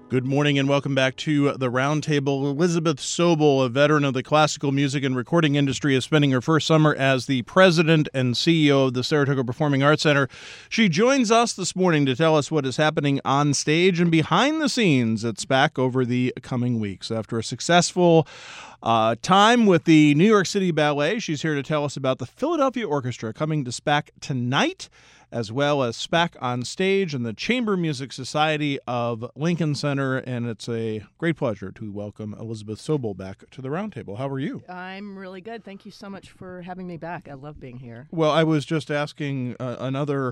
Good morning and welcome back to the Roundtable. Elizabeth Sobel, a veteran of the classical music and recording industry, is spending her first summer as the president and CEO of the Saratoga Performing Arts Center. She joins us this morning to tell us what is happening on stage and behind the scenes at SPAC over the coming weeks. After a successful time with the New York City Ballet, she's here to tell us about the Philadelphia Orchestra coming to SPAC tonight, as well as SPAC on Stage and the Chamber Music Society of Lincoln Center. And it's a great pleasure to welcome Elizabeth Sobel back to the Roundtable. How are you? I'm really good. Thank you so much for having me back. I love being here. Well, I was just asking another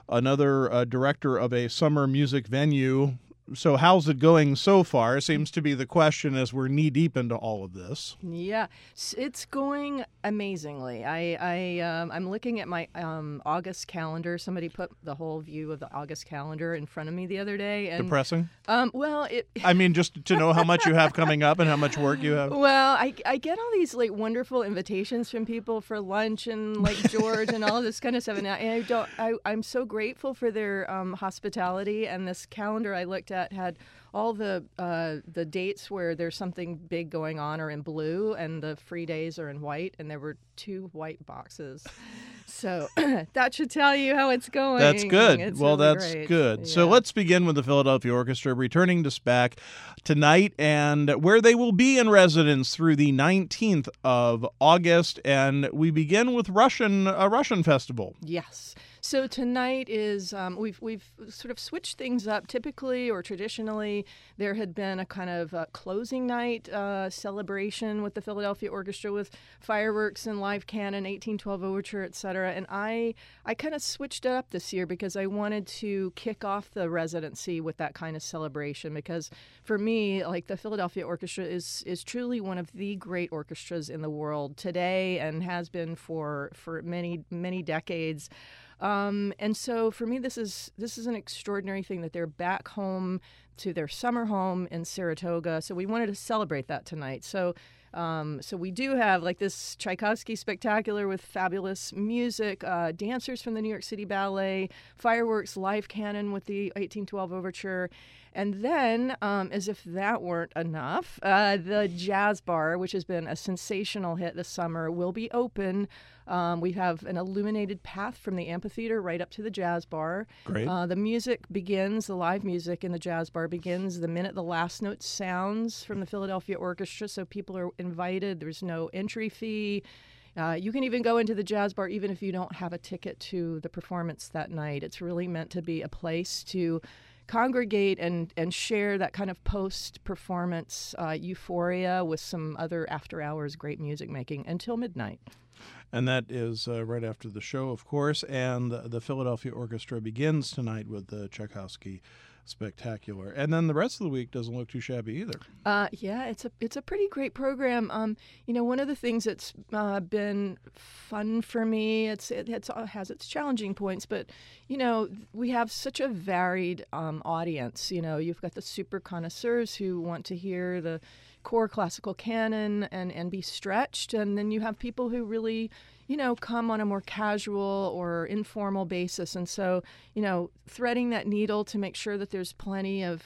director of a summer music venue, so how's it going so far? Seems to be the question as we're knee-deep into all of this. Yeah, it's going amazingly. I'm looking at my August calendar. Somebody put the whole view of the August calendar in front of me the other day. And, depressing? Well, I mean, just to know how much you have coming up and how much work you have. Well, I get all these like wonderful invitations from people for lunch and like George and all of this kind of stuff. And I'm so grateful for their hospitality. And this calendar I looked at had all the dates where there's something big going on are in blue and the free days are in white, and there were 2 white boxes. So that should tell you how it's going. That's good. It's well, really that's great. good. Yeah. So let's begin with the Philadelphia Orchestra returning to SPAC tonight, and where they will be in residence through the 19th of August. And we begin with a Russian festival. Yes. So tonight is we've sort of switched things up. Typically or traditionally, there had been a kind of closing night celebration with the Philadelphia Orchestra with fireworks and live canon, 1812 overture, etc. And I kind of switched it up this year because I wanted to kick off the residency with that kind of celebration. Because for me, like the Philadelphia Orchestra is truly one of the great orchestras in the world today and has been for many decades. And so for me, this is an extraordinary thing that they're back home to their summer home in Saratoga. So we wanted to celebrate that tonight. So we do have like this Tchaikovsky spectacular with fabulous music, dancers from the New York City Ballet, fireworks, live canon with the 1812 overture. And then, as if that weren't enough, the Jazz Bar, which has been a sensational hit this summer, will be open. We have an illuminated path from the amphitheater right up to the Jazz Bar. Great. The music begins, the live music in the Jazz Bar begins the minute the last note sounds from the Philadelphia Orchestra, so people are invited. There's no entry fee. You can even go into the Jazz Bar even if you don't have a ticket to the performance that night. It's really meant to be a place to congregate and share that kind of post-performance euphoria with some other after-hours great music making until midnight. And that is right after the show, of course. And the Philadelphia Orchestra begins tonight with the Tchaikovsky Spectacular. And then the rest of the week doesn't look too shabby either. Yeah, it's a pretty great program. One of the things that's been fun for me, it has its challenging points, but we have such a varied audience. You've got the super connoisseurs who want to hear the core classical canon and be stretched, and then you have people who really come on a more casual or informal basis. And so, threading that needle to make sure that there's plenty of,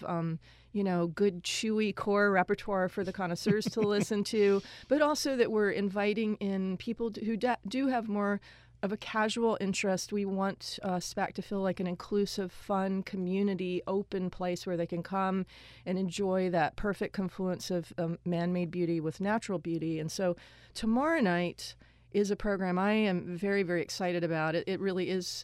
good chewy core repertoire for the connoisseurs to listen to, but also that we're inviting in people who do have more of a casual interest. We want SPAC to feel like an inclusive, fun, community, open place where they can come and enjoy that perfect confluence of man-made beauty with natural beauty. And so tomorrow night is a program I am very, very excited about. It really is,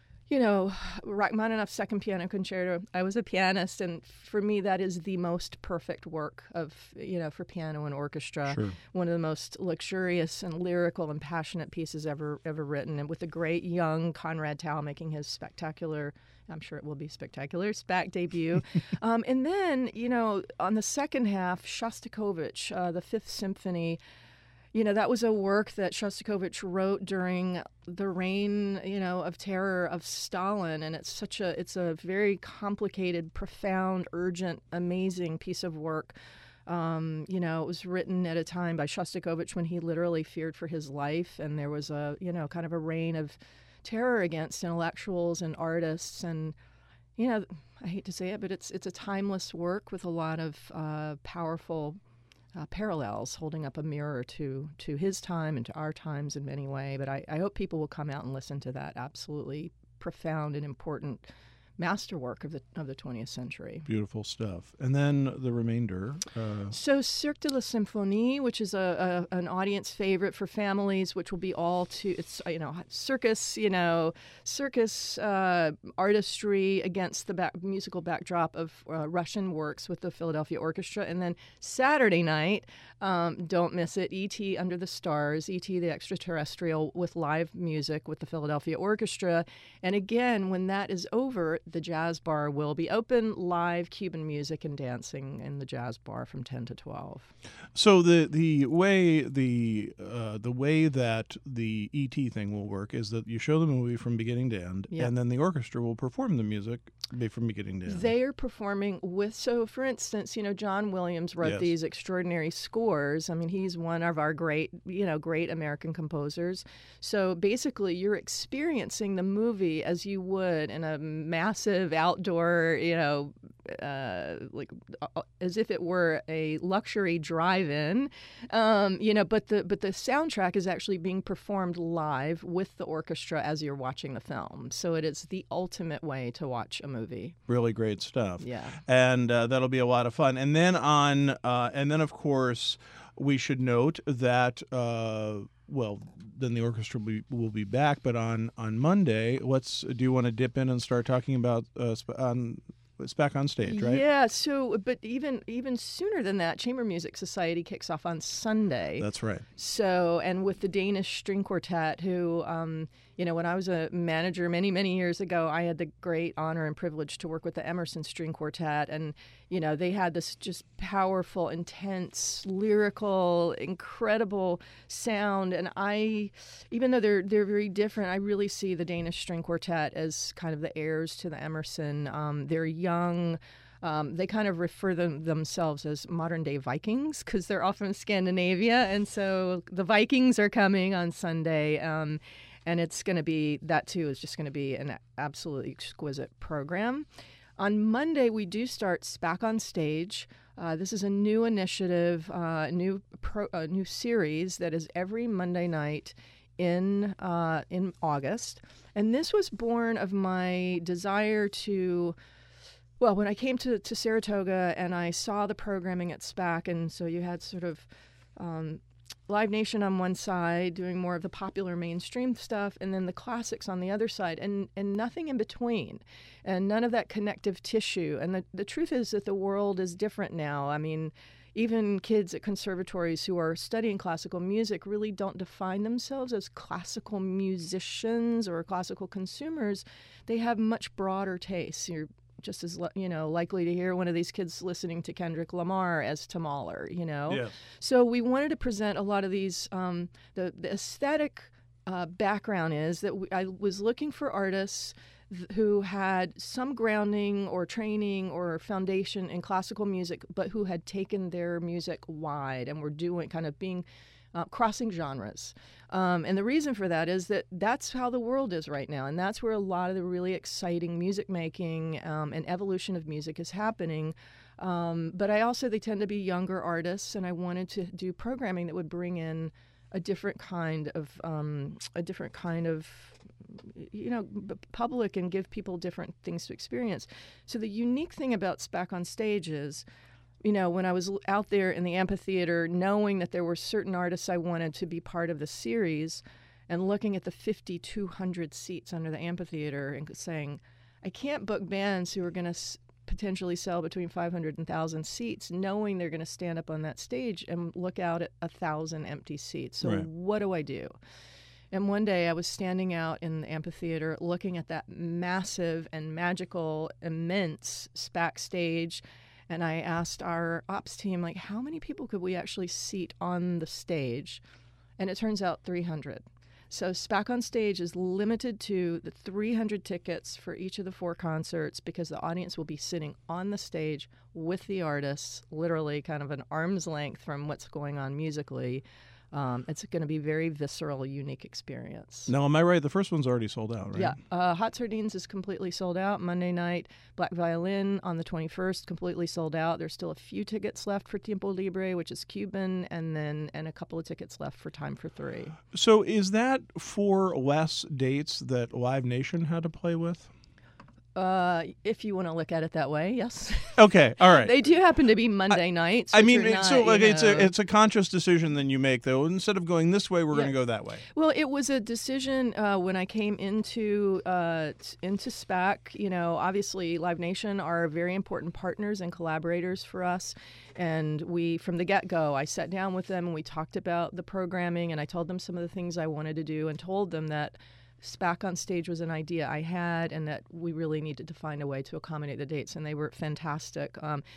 Rachmaninoff's Second Piano Concerto. I was a pianist, and for me, that is the most perfect work of, for piano and orchestra. Sure. One of the most luxurious and lyrical and passionate pieces ever written, and with the great young Conrad Tao making his spectacular, I'm sure it will be spectacular, SPAC debut. And then, on the second half, Shostakovich, the Fifth Symphony. That was a work that Shostakovich wrote during the reign, of terror of Stalin, and it's a very complicated, profound, urgent, amazing piece of work. It was written at a time by Shostakovich when he literally feared for his life, and there was a, kind of a reign of terror against intellectuals and artists, and I hate to say it, but it's a timeless work with a lot of powerful parallels, holding up a mirror to his time and to our times in many ways. But I hope people will come out and listen to that absolutely profound and important masterwork of the 20th century. Beautiful stuff. And then the remainder. So Cirque de la Symphonie, which is an audience favorite for families, which will be all circus, artistry against the musical backdrop of Russian works with the Philadelphia Orchestra. And then Saturday night, don't miss it, E.T. Under the Stars, E.T. the Extraterrestrial, with live music with the Philadelphia Orchestra. And again, when that is over, the jazz bar will be open, live Cuban music and dancing in the jazz bar from 10 to 12. So the way that the ET thing will work is that you show the movie from beginning to end, and then the orchestra will perform the music from beginning to end. They are performing so for instance, John Williams wrote these extraordinary scores. I mean, he's one of our great American composers. So basically, you're experiencing the movie as you would in a massive outdoor, as if it were a luxury drive-in, but the soundtrack is actually being performed live with the orchestra as you're watching the film. So it is the ultimate way to watch a movie. Really great stuff. Yeah, and that'll be a lot of fun. And then of course, we should note that. Then the orchestra will be back. But on Monday, do you want to dip in and start talking about it's back on stage, right? Yeah. So, but even sooner than that, Chamber Music Society kicks off on Sunday. That's right. So, and with the Danish String Quartet, who, when I was a manager many years ago, I had the great honor and privilege to work with the Emerson String Quartet, and they had this just powerful, intense, lyrical, incredible sound. And even though they're very different, I really see the Danish String Quartet as kind of the heirs to the Emerson. They're young. They kind of refer themselves as modern-day Vikings because they're all from Scandinavia. And so the Vikings are coming on Sunday. And it's going to be, that too is just going to be an absolutely exquisite program. On Monday, we do start SPAC on Stage. This is a new initiative, new series that is every Monday night in August. And this was born of my desire to... Well, when I came to Saratoga and I saw the programming at SPAC, and so you had sort of Live Nation on one side doing more of the popular mainstream stuff, and then the classics on the other side, and nothing in between, and none of that connective tissue. And the truth is that the world is different now. I mean, even kids at conservatories who are studying classical music really don't define themselves as classical musicians or classical consumers. They have much broader tastes. You're just as likely to hear one of these kids listening to Kendrick Lamar as to Mahler, Yeah. So we wanted to present a lot of these. The aesthetic background is that I was looking for artists who had some grounding or training or foundation in classical music, but who had taken their music wide and were doing kind of being crossing genres. And the reason for that is that that's how the world is right now. And that's where a lot of the really exciting music making and evolution of music is happening. But they tend to be younger artists, and I wanted to do programming that would bring in a different kind of public and give people different things to experience. So the unique thing about SPAC on Stage is, when I was out there in the amphitheater, knowing that there were certain artists I wanted to be part of the series, and looking at the 5,200 seats under the amphitheater and saying, I can't book bands who are going to potentially sell between 500 and 1,000 seats, knowing they're going to stand up on that stage and look out at 1,000 empty seats. So What do I do? And one day I was standing out in the amphitheater looking at that massive and magical, immense SPAC stage. And I asked our ops team, how many people could we actually seat on the stage? And it turns out 300. So SPAC on Stage is limited to the 300 tickets for each of the 4 concerts, because the audience will be sitting on the stage with the artists, literally kind of an arm's length from what's going on musically. It's going to be a very visceral, unique experience. Now, am I right? The first one's already sold out, right? Yeah. Hot Sardines is completely sold out. Monday night, Black Violin on the 21st, completely sold out. There's still a few tickets left for Tiempo Libre, which is Cuban, and a couple of tickets left for Time for Three. So is that 4 less dates that Live Nation had to play with? If you want to look at it that way, yes. Okay, all right. They do happen to be Monday nights. I mean, not, so like it's a conscious decision then you make, though. Instead of going this way, we're going to go that way. Well, it was a decision when I came into SPAC. Obviously, Live Nation are very important partners and collaborators for us. And we, from the get-go, I sat down with them and we talked about the programming, and I told them some of the things I wanted to do and told them that SPAC on Stage was an idea I had and that we really needed to find a way to accommodate the dates, and they were fantastic.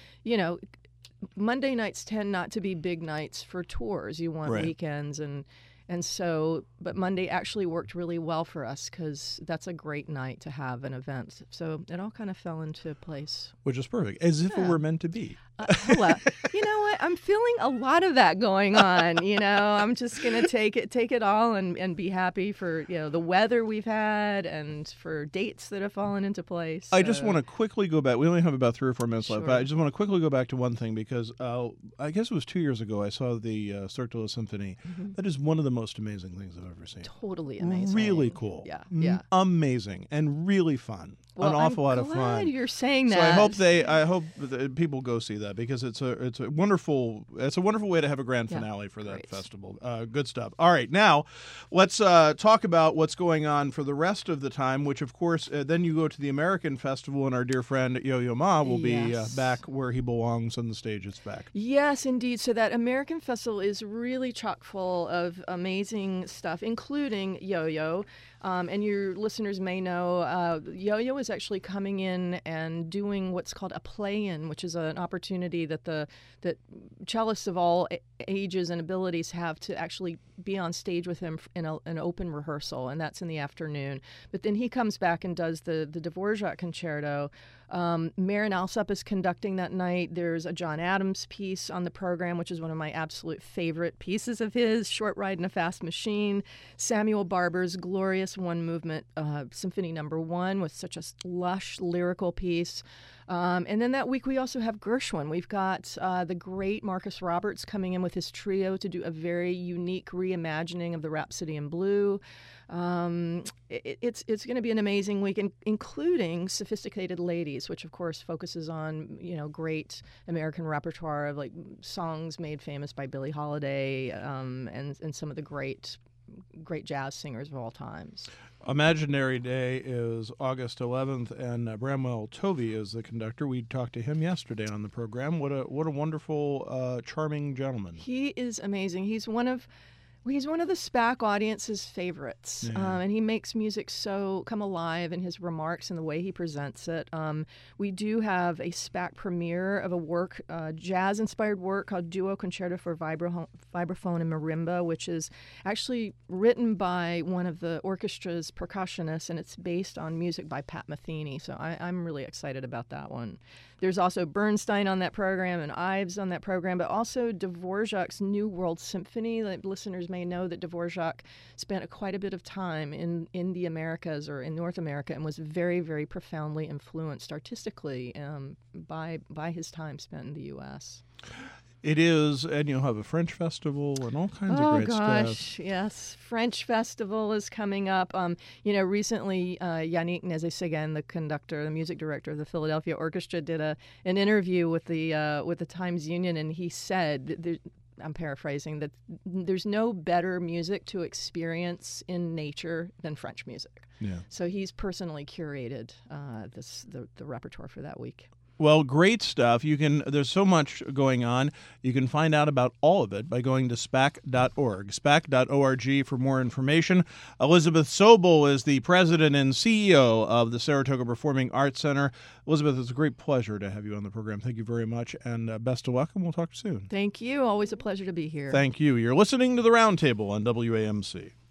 Monday nights tend not to be big nights for tours. You want weekends, and so, but Monday actually worked really well for us because that's a great night to have an event. So it all kind of fell into place. Which is perfect, as if it were meant to be. Well, you know what? I'm feeling a lot of that going on. I'm just going to take it all and be happy for, the weather we've had and for dates that have fallen into place. I just want to quickly go back. We only have about 3 or 4 minutes left, but I just want to quickly go back to one thing because I guess it was 2 years ago I saw the Cirque du Symphony. Mm-hmm. That is one of the most amazing things I've ever seen. Totally amazing. Really cool. Yeah. Amazing and really fun. Well, an awful lot of fun. I'm glad you're saying that. So I hope that people go see that because it's a wonderful way to have a grand finale for that festival. Good stuff. All right, now let's talk about what's going on for the rest of the time. Which, of course, then you go to the American Festival, and our dear friend Yo-Yo Ma will be back where he belongs on the stage. It's back. Yes, indeed. So that American Festival is really chock full of amazing stuff, including Yo-Yo. And your listeners may know Yo-Yo is actually coming in and doing what's called a play-in, which is an opportunity that that cellists of all ages and abilities have to actually be on stage with him in an open rehearsal, and that's in the afternoon. But then he comes back and does the Dvorak concerto. Marin Alsop is conducting that night. There's a John Adams piece on the program, which is one of my absolute favorite pieces of his, Short Ride in a Fast Machine. Samuel Barber's glorious one-movement Symphony No. 1 with such a lush lyrical piece. And then that week we also have Gershwin. We've got the great Marcus Roberts coming in with his trio to do a very unique reimagining of the Rhapsody in Blue. It's going to be an amazing week, including Sophisticated Ladies, which of course focuses on great American repertoire of like songs made famous by Billie Holiday and some of the great jazz singers of all times. Imaginary Day is August 11th, and Bramwell Tovey is the conductor. We talked to him yesterday on the program. What a wonderful, charming gentleman. He is amazing. He's one of the SPAC audience's favorites, and he makes music so come alive in his remarks and the way he presents it. We do have a SPAC premiere of a work, jazz-inspired work called Duo Concerto for Vibraphone and Marimba, which is actually written by one of the orchestra's percussionists, and it's based on music by Pat Metheny. So I'm really excited about that one. There's also Bernstein on that program and Ives on that program, but also Dvorak's New World Symphony. Listeners may know that Dvorak spent quite a bit of time in the Americas or in North America and was very, very profoundly influenced artistically by his time spent in the U.S. It is, and you'll have a French festival and all kinds of great stuff. Oh, gosh, yes. French festival is coming up. Recently, Yannick Nézet-Séguin, the music director of the Philadelphia Orchestra, did an interview with the Times Union, and he said, I'm paraphrasing, that there's no better music to experience in nature than French music. Yeah. So he's personally curated the repertoire for that week. Well, great stuff. There's so much going on. You can find out about all of it by going to SPAC.org. SPAC.org for more information. Elizabeth Sobel is the president and CEO of the Saratoga Performing Arts Center. Elizabeth, it's a great pleasure to have you on the program. Thank you very much, and best of luck, and we'll talk soon. Thank you. Always a pleasure to be here. Thank you. You're listening to The Roundtable on WAMC.